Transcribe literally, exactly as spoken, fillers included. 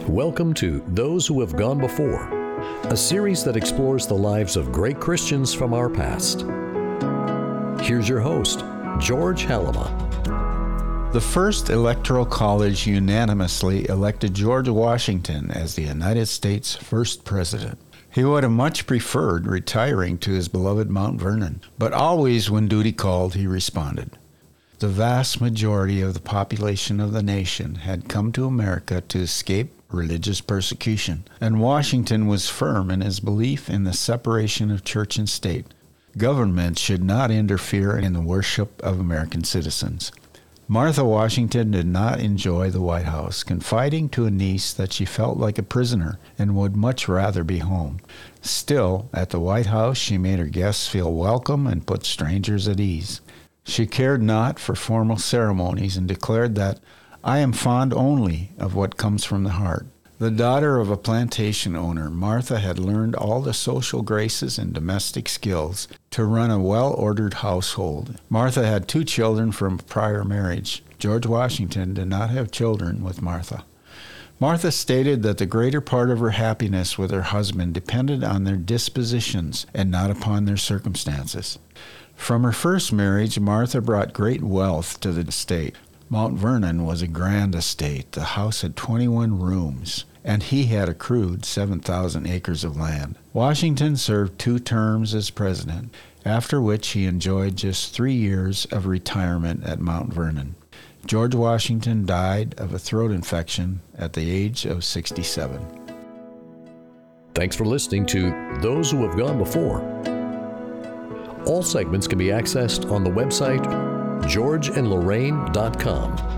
Welcome to Those Who Have Gone Before, a series that explores the lives of great Christians from our past. Here's your host, George Halima. The first Electoral College unanimously elected George Washington as the United States' first president. He would have much preferred retiring to his beloved Mount Vernon, but always when duty called, he responded. The vast majority of the population of the nation had come to America to escape religious persecution, and Washington was firm in his belief in the separation of church and state. Government should not interfere in the worship of American citizens. Martha Washington did not enjoy the White House, confiding to a niece that she felt like a prisoner and would much rather be home. Still, at the White House, she made her guests feel welcome and put strangers at ease. She cared not for formal ceremonies and declared that, "I am fond only of what comes from the heart." The daughter of a plantation owner, Martha had learned all the social graces and domestic skills to run a well-ordered household. Martha had two children from a prior marriage. George Washington did not have children with Martha. Martha stated that the greater part of her happiness with her husband depended on their dispositions and not upon their circumstances. From her first marriage, Martha brought great wealth to the estate. Mount Vernon was a grand estate. The house had twenty-one rooms, and he had accrued seven thousand acres of land. Washington served two terms as president, after which he enjoyed just three years of retirement at Mount Vernon. George Washington died of a throat infection at the age of sixty-seven. Thanks for listening to Those Who Have Gone Before. All segments can be accessed on the website george and lorraine dot com.